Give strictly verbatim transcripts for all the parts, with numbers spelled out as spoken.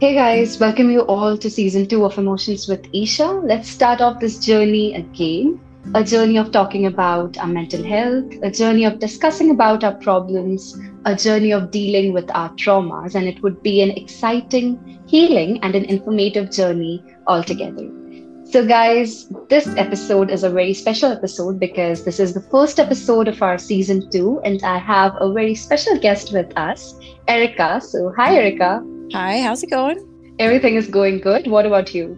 Hey guys, welcome you all to season two of Emotions with Isha. Let's start off this journey again. A journey of talking about our mental health, a journey of discussing about our problems, a journey of dealing with our traumas, and it would be an exciting, healing, and an informative journey altogether. So, guys, this episode is a very special episode because this is the first episode of our season two, and I have a very special guest with us, Erica. So, hi, Erica. Hi, how's it going? Everything is going good. What about you?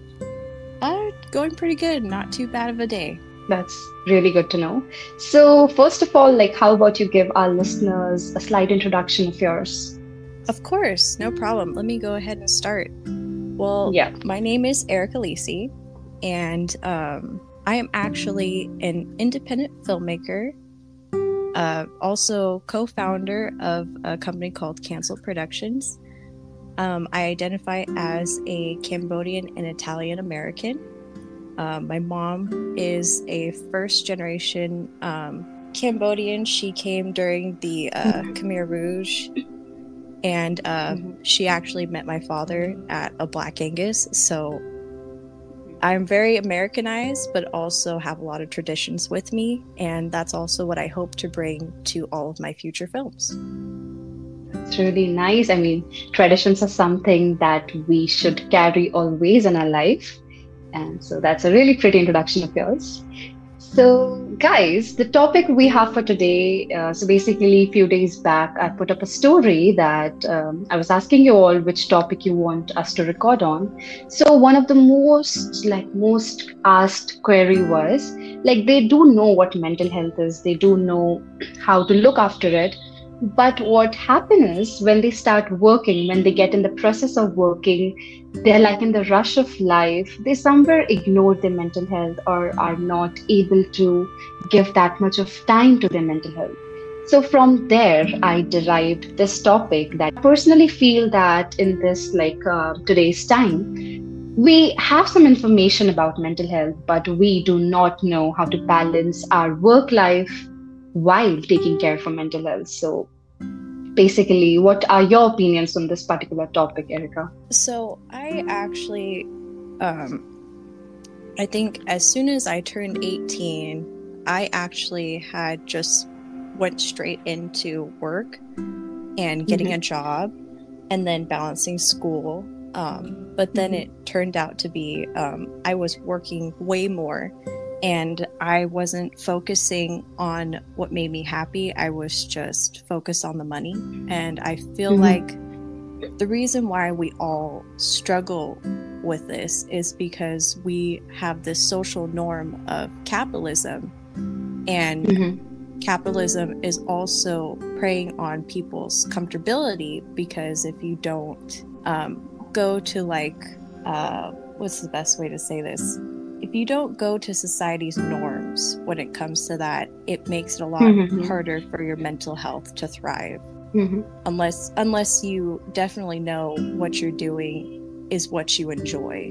Uh, going pretty good. Not too bad of a day. That's really good to know. So, first of all, like, how about you give our listeners a slight introduction of yours? Of course, no problem. Let me go ahead and start. Well, Yeah. my name is Erica Lisi, and um, I am actually an independent filmmaker, uh, also co-founder of a company called Cancel Productions. Um, I identify as a Cambodian and Italian American. Um, my mom is a first generation um, Cambodian. She came during the uh, Khmer Rouge, and uh, Mhm. she actually met my father at a Black Angus. So I'm very Americanized, but also have a lot of traditions with me. And that's also what I hope to bring to all of my future films. It's really nice. I mean, traditions are something that we should carry always in our life. And so that's a really pretty introduction of yours. So, guys, the topic we have for today, uh, so basically, a few days back, I put up a story that um, I was asking you all which topic you want us to record on. So, one of the most, like, most asked query was, like, they do know what mental health is, they do know how to look after it. But what happens is when they start working, when they get in the process of working, they're like in the rush of life, they somewhere ignore their mental health or are not able to give that much of time to their mental health. So from there, I derived this topic that I personally feel that in this like uh, today's time, we have some information about mental health, but we do not know how to balance our work life while taking care for mental health. So basically, what are your opinions on this particular topic, Erica? So I actually, um, I think as soon as I turned eighteen, I actually had just went straight into work and getting Mhm. a job and then balancing school. Um, but then Mhm. it turned out to be um, I was working way more and I wasn't focusing on what made me happy. I was just focused on the money. And I feel Mhm. like the reason why we all struggle with this is because we have this social norm of capitalism, and Mhm. capitalism is also preying on people's comfortability, because if you don't um, go to like uh, what's the best way to say this, if you don't go to society's norms when it comes to that, it makes it a lot Mhm. harder for your mental health to thrive, Mhm. unless unless you definitely know what you're doing is what you enjoy.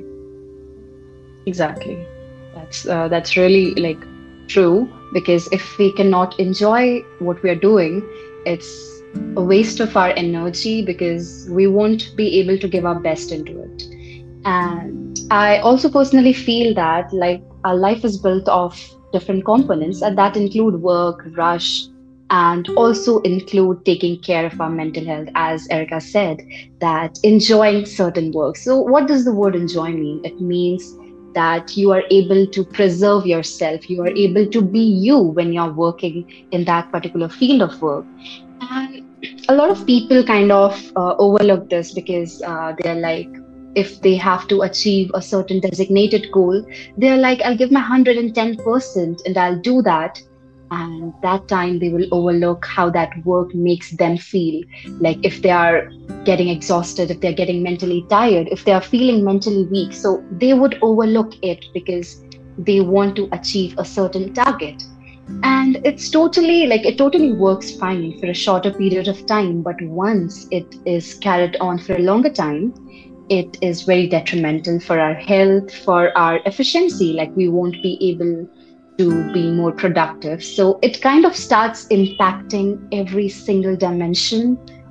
Exactly. That's uh, that's really like true because if we cannot enjoy what we are doing, it's a waste of our energy because we won't be able to give our best into it. And I also personally feel that like our life is built of different components, and that include work, rush, and also include taking care of our mental health, as Erica said, that enjoying certain work. So, what does the word enjoy mean? It means that you are able to preserve yourself, you are able to be you when you're working in that particular field of work. And a lot of people kind of uh, overlook this because uh, they're like, if they have to achieve a certain designated goal, they're like, I'll give my one hundred ten percent and I'll do that. And that time they will overlook how that work makes them feel. Like if they are getting exhausted, if they're getting mentally tired, if they are feeling mentally weak. So they would overlook it because they want to achieve a certain target. And it's totally like it totally works fine for a shorter period of time, but once it is carried on for a longer time, it is very detrimental for our health, for our efficiency. Like we won't be able to be more productive. So it kind of starts impacting every single dimension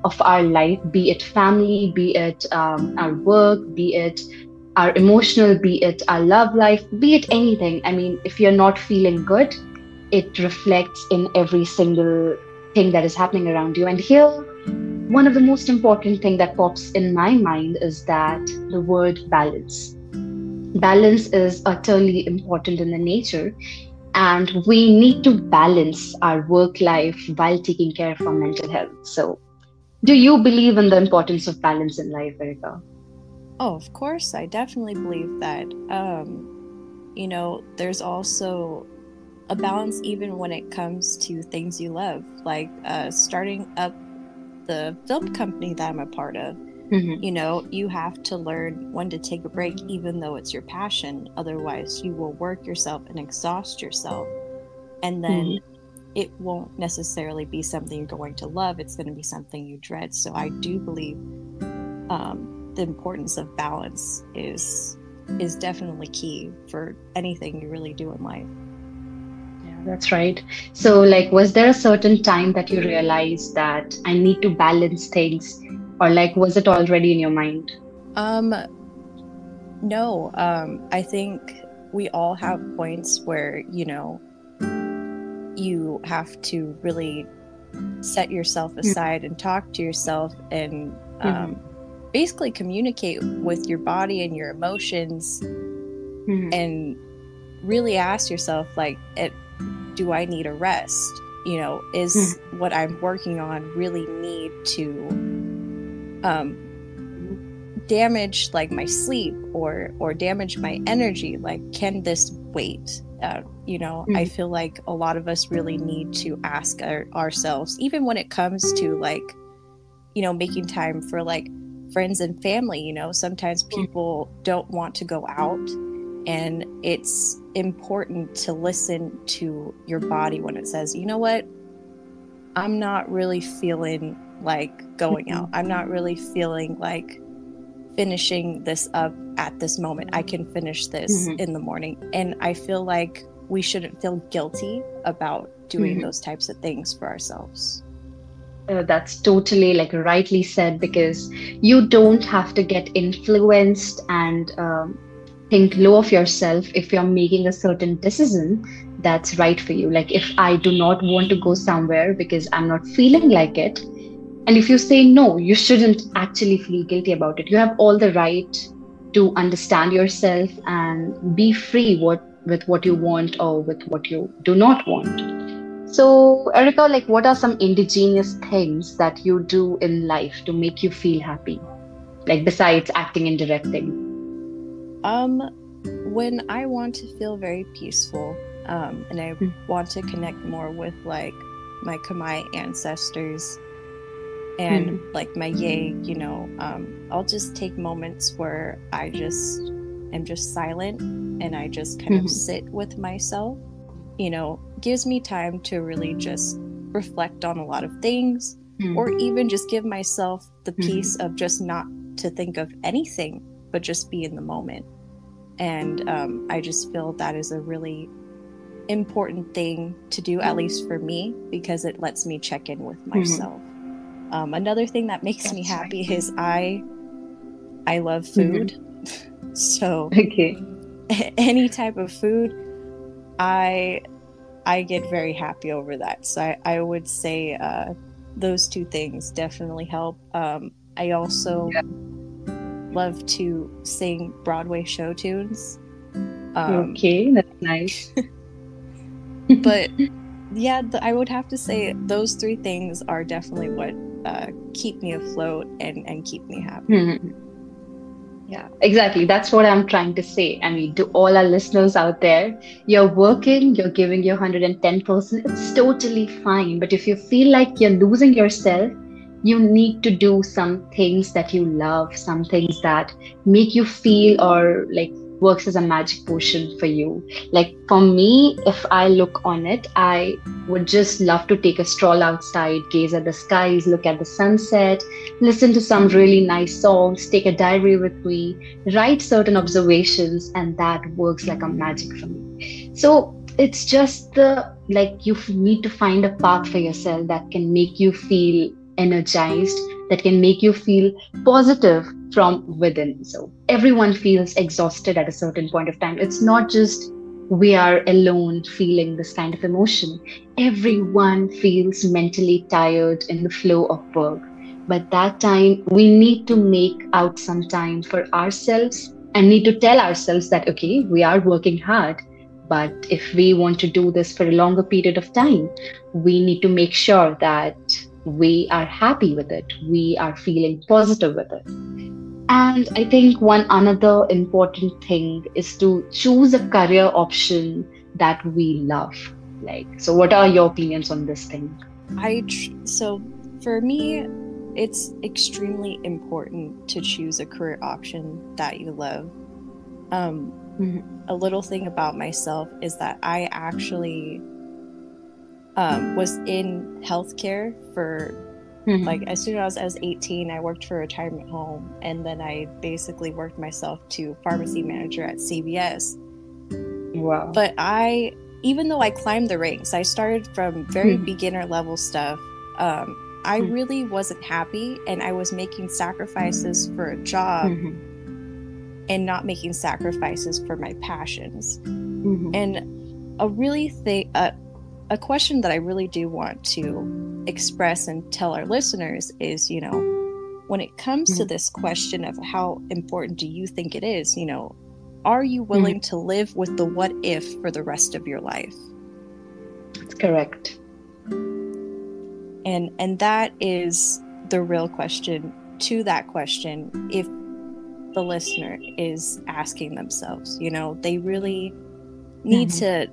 of our life, be it family, be it um, our work, be it our emotional, be it our love life, be it anything. I mean, if you're not feeling good, it reflects in every single thing that is happening around you. And here, one of the most important thing that pops in my mind is that the word balance. Balance is utterly important in the nature, and we need to balance our work life while taking care of our mental health. So, do you believe in the importance of balance in life, Erica? Oh, of course, I definitely believe that. Um, you know, there's also a balance even when it comes to things you love, like uh, starting up the film company that I'm a part of. Mm-hmm. You know, you have to learn when to take a break, even though it's your passion. Otherwise, you will work yourself and exhaust yourself. And then Mm-hmm. it won't necessarily be something you're going to love. It's going to be something you dread. So I do believe um, the importance of balance is is definitely key for anything you really do in life. Yeah, that's right. So, like, was there a certain time that you realized that I need to balance things, or like, was it already in your mind? Um, no, um, I think we all have points where, you know, you have to really set yourself aside and talk to yourself and um, Mm-hmm. basically communicate with your body and your emotions Mm-hmm. and really ask yourself, like, it, do I need a rest? You know, is what I'm working on really need to um, damage like my sleep or or damage my energy? Like, can this wait? Uh, you know, I Mm-hmm. feel like a lot of us really need to ask our, ourselves, even when it comes to like, you know, making time for like friends and family. You know, sometimes people don't want to go out, and it's important to listen to your body when it says, you know what, I'm not really feeling like going out. I'm not really feeling like finishing this up at this moment. I can finish this Mm-hmm. in the morning. And I feel like we shouldn't feel guilty about doing Mm-hmm. those types of things for ourselves. Uh, that's totally like rightly said, because you don't have to get influenced and um, think low of yourself if you're making a certain decision that's right for you. Like, if I do not want to go somewhere because I'm not feeling like it, and if you say no, you shouldn't actually feel guilty about it. You have all the right to understand yourself and be free what with what you want or with what you do not want. So, Erica, like, what are some indigenous things that you do in life to make you feel happy? Like, besides acting and directing? Um, when I want to feel very peaceful, um, and I want to connect more with like my Khmer ancestors and Mm-hmm. like my yay, you know, um, I'll just take moments where I just am just silent and I just kind of Mm-hmm. sit with myself. You know, gives me time to really just reflect on a lot of things, or even just give myself the peace Mm-hmm. of just not to think of anything, but just be in the moment. And um, I just feel that is a really important thing to do, at least for me, because it lets me check in with Mm-hmm. myself. Um, another thing that makes me That's happy right. is I I love food. Mm-hmm. So Okay. any type of food, I I get very happy over that. So I, I would say uh, those two things definitely help. Um, I also Yeah. love to sing Broadway show tunes. Um, Okay, that's nice. but yeah, the, I would have to say those three things are definitely what uh, keep me afloat and, and keep me happy. Mhm. Yeah, exactly. That's what I'm trying to say. I mean, to all our listeners out there, you're working, you're giving your one hundred ten percent. It's totally fine. But if you feel like you're losing yourself, you need to do some things that you love, some things that make you feel or like works as a magic potion for you. Like for me, if I look on it, I would just love to take a stroll outside, gaze at the skies, look at the sunset, listen to some really nice songs, take a diary with me, write certain observations, and that works like a magic for me. So it's just the like you f- need to find a path for yourself that can make you feel energized, that can make you feel positive from within. So everyone feels exhausted at a certain point of time. It's not just we are alone feeling this kind of emotion. Everyone feels mentally tired in the flow of work. But that time, we need to make out some time for ourselves and need to tell ourselves that, okay, we are working hard. But if we want to do this for a longer period of time, we need to make sure that we are happy with it. We are feeling positive with it. And I think one another important thing is to choose a career option that we love. Like, so what are your opinions on this thing? I tr- so for me, it's extremely important to choose a career option that you love. Um, mm-hmm. A little thing about myself is that I actually um, was in healthcare for mm-hmm. like as soon as I was eighteen, I worked for a retirement home, and then I basically worked myself to pharmacy manager at C V S. Wow! But I, even though I climbed the ranks, I started from very mm-hmm. beginner level stuff. Um, I mm-hmm. really wasn't happy, and I was making sacrifices for a job mm-hmm. and not making sacrifices for my passions. Mm-hmm. And a really thing, uh, a question that I really do want to express and tell our listeners is, you know, when it comes mm-hmm. to this question of how important do you think it is, you know, are you willing mm-hmm. to live with the what if for the rest of your life? That's correct. And and that is the real question to that question. If the listener is asking themselves, you know, they really need mm-hmm. to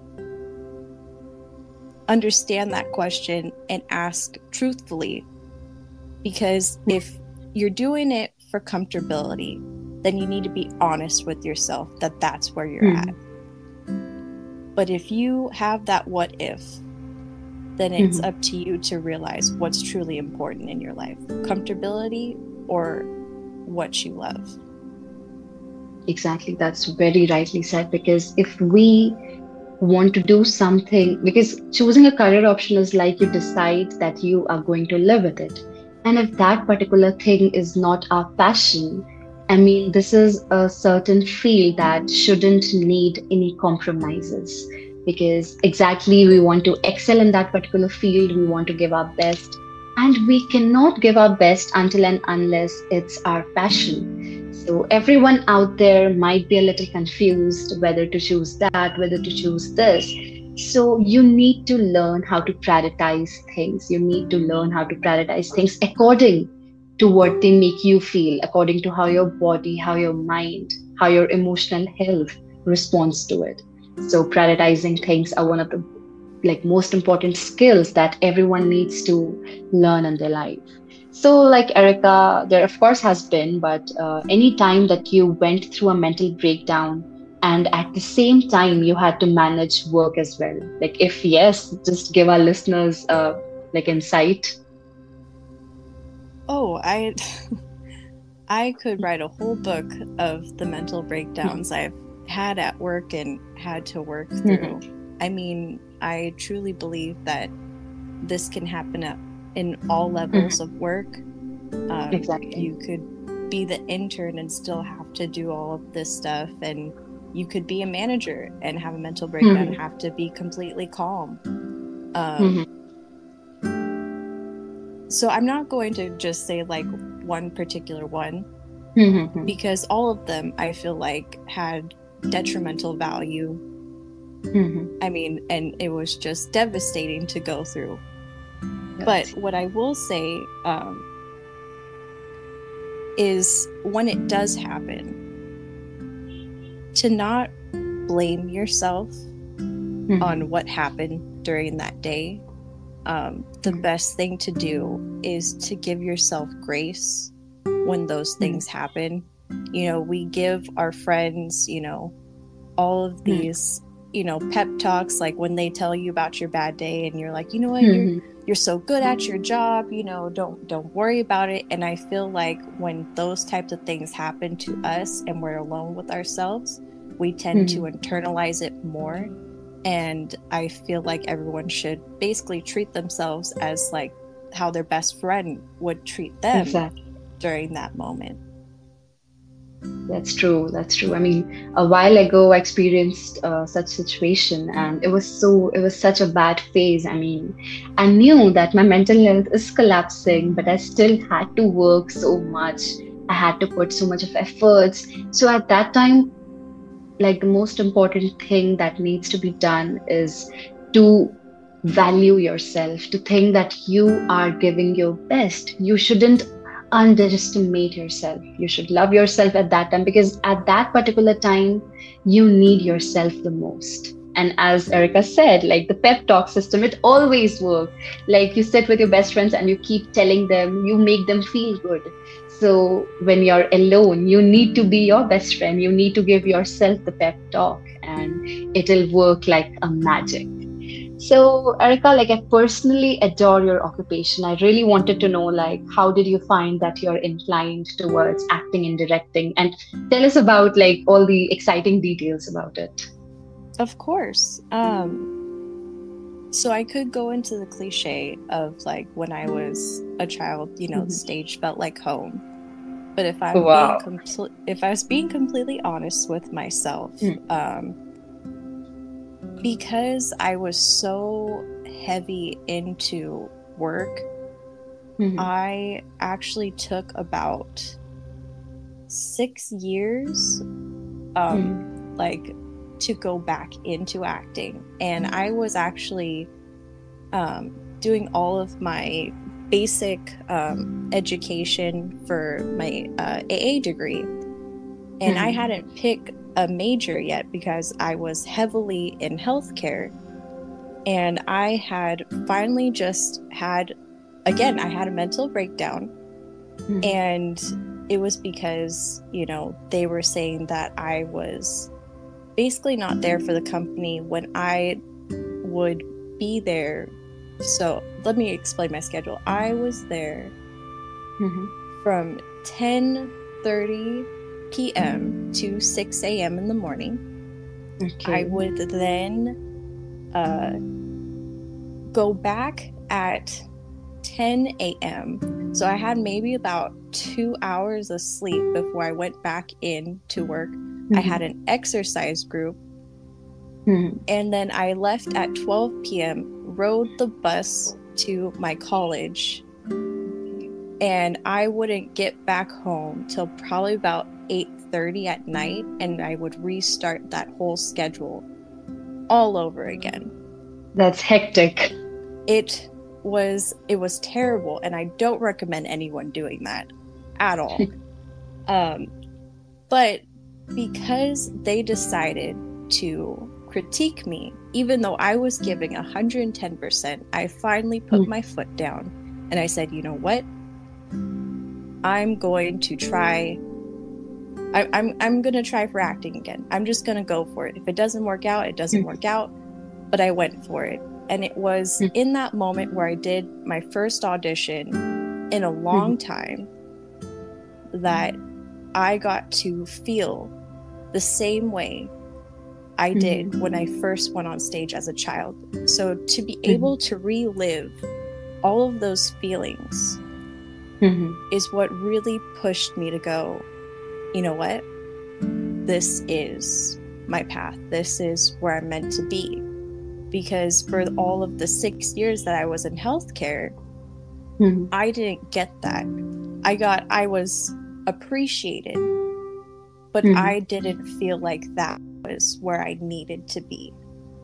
understand that question and ask truthfully. Because if you're doing it for comfortability, then you need to be honest with yourself that that's where you're mm-hmm. at. But if you have that what if, then it's mm-hmm. up to you to realize what's truly important in your life, comfortability or what you love. Exactly. That's very rightly said, because if we want to do something, because choosing a career option is like you decide that you are going to live with it. And if that particular thing is not our passion, I mean, this is a certain field that shouldn't need any compromises. Because exactly we want to excel in that particular field, we want to give our best, and we cannot give our best until and unless it's our passion. So everyone out there might be a little confused whether to choose that, whether to choose this. So you need to learn how to prioritize things. You need to learn how to prioritize things according to what they make you feel, according to how your body, how your mind, how your emotional health responds to it. So prioritizing things are one of the like most important skills that everyone needs to learn in their life. So like Erica, there of course has been, but uh, any time that you went through a mental breakdown and at the same time you had to manage work as well. Like if yes, just give our listeners uh, like insight. Oh, I I could write a whole book of the mental breakdowns I've had at work and had to work through. Mm-hmm. I mean, I truly believe that this can happen at, in all levels mm-hmm. of work. Um, exactly. You could be the intern and still have to do all of this stuff, and you could be a manager and have a mental breakdown mm-hmm. and have to be completely calm. Um, mm-hmm. So I'm not going to just say like one particular one, mm-hmm. because all of them I feel like had detrimental value. Mm-hmm. I mean, and it was just devastating to go through. Yes. But what I will say um, is when it does happen, to not blame yourself mm-hmm. on what happened during that day. Um, the mm-hmm. best thing to do is to give yourself grace when those things mm-hmm. happen. You know, we give our friends, you know, all of these, mm-hmm. you know, pep talks, like when they tell you about your bad day and you're like, you know what, mm-hmm. you're you're so good at your job, you know, don't don't worry about it. And I feel like when those types of things happen to us and we're alone with ourselves, we tend mm-hmm. to internalize it more. And I feel like everyone should basically treat themselves as like how their best friend would treat them Exactly. during that moment. That's true. That's true. I mean, a while ago, I experienced uh, such situation, and it was so, it was such a bad phase. I mean, I knew that my mental health is collapsing, but I still had to work so much. I had to put so much of efforts. So at that time, like the most important thing that needs to be done is to value yourself, to think that you are giving your best. You shouldn't underestimate yourself. You should love yourself at that time, because at that particular time, you need yourself the most. And as Erica said, like the pep talk system, it always works. Like you sit with your best friends and you keep telling them, you make them feel good. So when you're alone, you need to be your best friend. You need to give yourself the pep talk, and it'll work like a magic. So, Erica, like I personally adore your occupation. I really wanted to know, like, how did you find that you're inclined towards acting and directing? And tell us about like all the exciting details about it. Of course. Um, so I could go into the cliche of like when I was a child, you know, Mhm. the stage felt like home. But if I'm Wow. being complete, if I was being completely honest with myself, Mm. um, because I was so heavy into work, Mhm. I actually took about six years, um, like to go back into acting, and I was actually um, doing all of my basic um, education for my uh, A A degree, and I Mhm. hadn't picked a major yet because I was heavily in healthcare, and I had finally just had, again, I had a mental breakdown, Mhm. and it was because, you know, they were saying that I was basically not there for the company when I would be there. So let me explain my schedule. I was there Mhm. from ten thirty p.m. to six a.m. in the morning. I Okay. would then uh, go back at ten a.m. So I had maybe about two hours of sleep before I went back in to work. I had an exercise group, Mhm. and then I left at twelve p.m., rode the bus to my college, and I wouldn't get back home till probably about eight thirty at night, and I would restart that whole schedule all over again. That's hectic. It was it was terrible, and I don't recommend anyone doing that at all. um, but because they decided to critique me, even though I was giving one hundred ten percent, I finally put Mm. my foot down and I said, you know what? I'm going to try. I, I'm I'm gonna try for acting again. I'm just gonna go for it. If it doesn't work out, it doesn't Mm. work out. But I went for it, and it was Mm. in that moment where I did my first audition in a long time that I got to feel the same way I did when I first went on stage as a child. So to be able to relive all of those feelings Mhm. is what really pushed me to go, you know what? This is my path. This is where I'm meant to be. Because for all of the six years that I was in healthcare, Mhm. I didn't get that. I got, I was appreciated, but Mhm. I didn't feel like that was where I needed to be.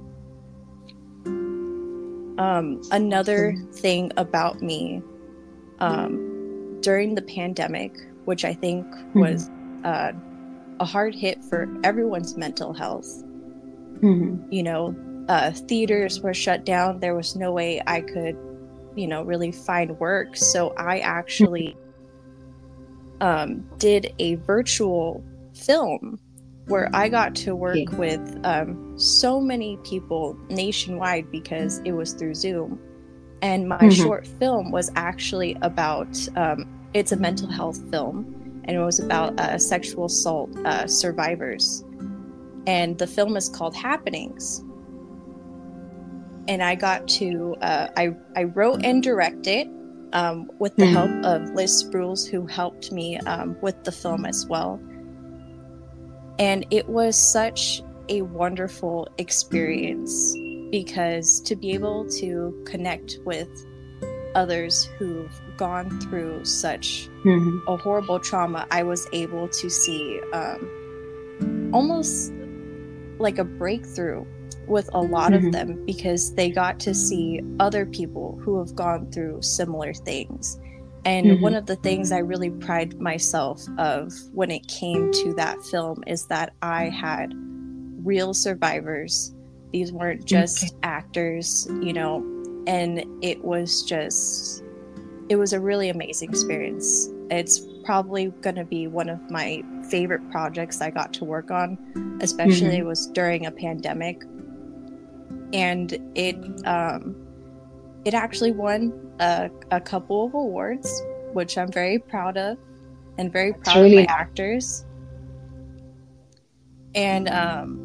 Um, another thing about me, um, during the pandemic, which I think was uh, a hard hit for everyone's mental health. Mhm. You know, uh, theaters were shut down. There was no way I could, you know, really find work. So I actually um, did a virtual film where I got to work Okay. with um, so many people nationwide because it was through Zoom. And my Mhm. short film was actually about, um, it's a mental health film, and it was about uh, sexual assault uh, survivors. And the film is called Happenings. And I got to, uh, I, I wrote and directed it, um, with the help of Liz Sprules, who helped me um, with the film as well. And it was such a wonderful experience, because to be able to connect with others who've gone through such Mm-hmm. a horrible trauma, I was able to see um, almost like a breakthrough with a lot Mm-hmm. of them, because they got to see other people who have gone through similar things. And Mm-hmm. one of the things I really pride myself of when it came to that film is that I had real survivors. These weren't just Okay. actors, you know, and it was just, it was a really amazing experience. It's probably going to be one of my favorite projects I got to work on, especially Mm-hmm. it was during a pandemic. And it um, it actually won a, a couple of awards, which I'm very proud of, and very That's proud of my really actors. And um,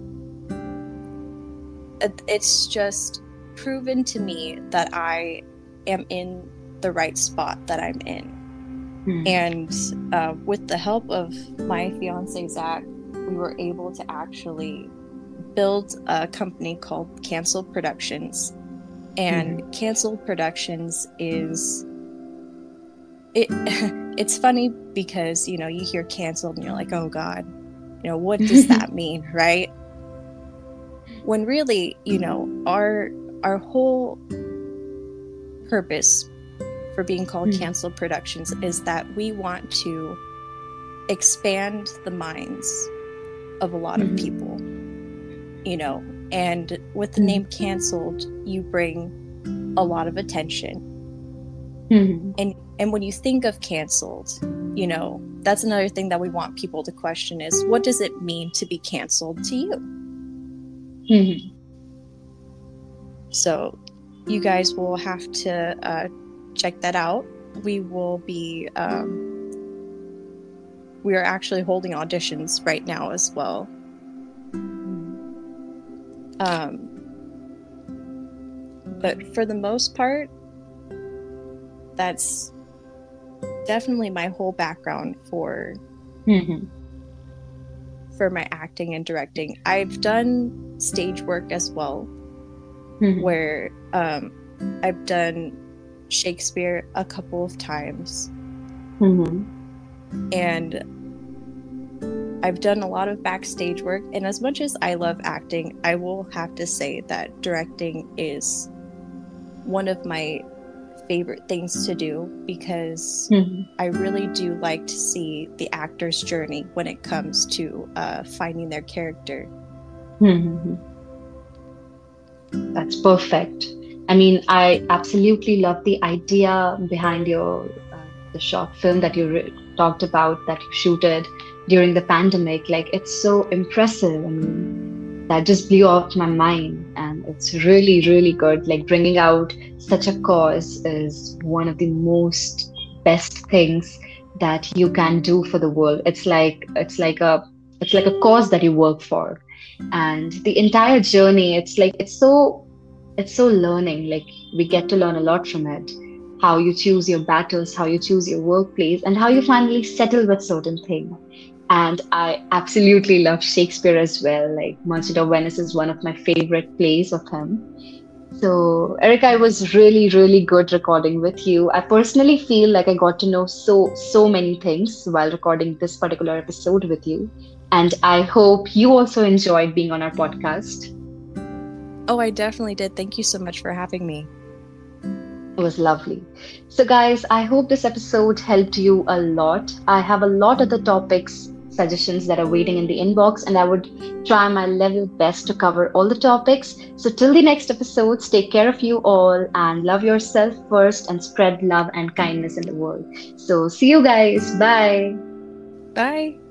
it, it's just proven to me that I am in the right spot that I'm in. Mm-hmm. And uh, with the help of my fiance, Zach, we were able to actually build a company called Cancel Productions. And Mm-hmm. Cancel Productions is... it. It's funny because, you know, you hear canceled and you're like, oh God, you know, what does that mean, right? When really, you know, our our whole purpose for being called Mm-hmm. Cancel Productions is that we want to expand the minds of a lot Mm-hmm. of people, you know, and with the Mm-hmm. name Canceled, you bring a lot of attention. Mm-hmm. And and when you think of canceled, you know, that's another thing that we want people to question is, what does it mean to be canceled to you? Mm-hmm. So you guys will have to uh, check that out. We will be, um, we are actually holding auditions right now as well. Um, but for the most part, that's definitely my whole background for Mm-hmm. for my acting and directing. I've done stage work as well, Mm-hmm. where um, I've done Shakespeare a couple of times, Mm-hmm. and I've done a lot of backstage work. And as much as I love acting, I will have to say that directing is one of my favorite things to do, because Mm-hmm. I really do like to see the actor's journey when it comes to uh, finding their character. Mm-hmm. That's perfect. I mean, I absolutely love the idea behind your uh, the short film that you re- talked about that you shooted during the pandemic. Like, it's so impressive. I mean, that just blew out my mind, and it's really, really good. Like, bringing out such a cause is one of the most best things that you can do for the world. It's like it's like a it's like a cause that you work for, and the entire journey. It's like it's so it's so learning. Like, we get to learn a lot from it. How you choose your battles, how you choose your workplace, and how you finally settle with certain things. And I absolutely love Shakespeare as well. Like, Merchant of Venice is one of my favorite plays of him. So, Erica, it was really, really good recording with you. I personally feel like I got to know so, so many things while recording this particular episode with you. And I hope you also enjoyed being on our podcast. Oh, I definitely did. Thank you so much for having me. It was lovely. So, guys, I hope this episode helped you a lot. I have a lot of the topics, suggestions that are waiting in the inbox, and I would try my level best to cover all the topics. So, till the next episodes, take care of you all and love yourself first and spread love and kindness in the world. So, see you guys. Bye. Bye.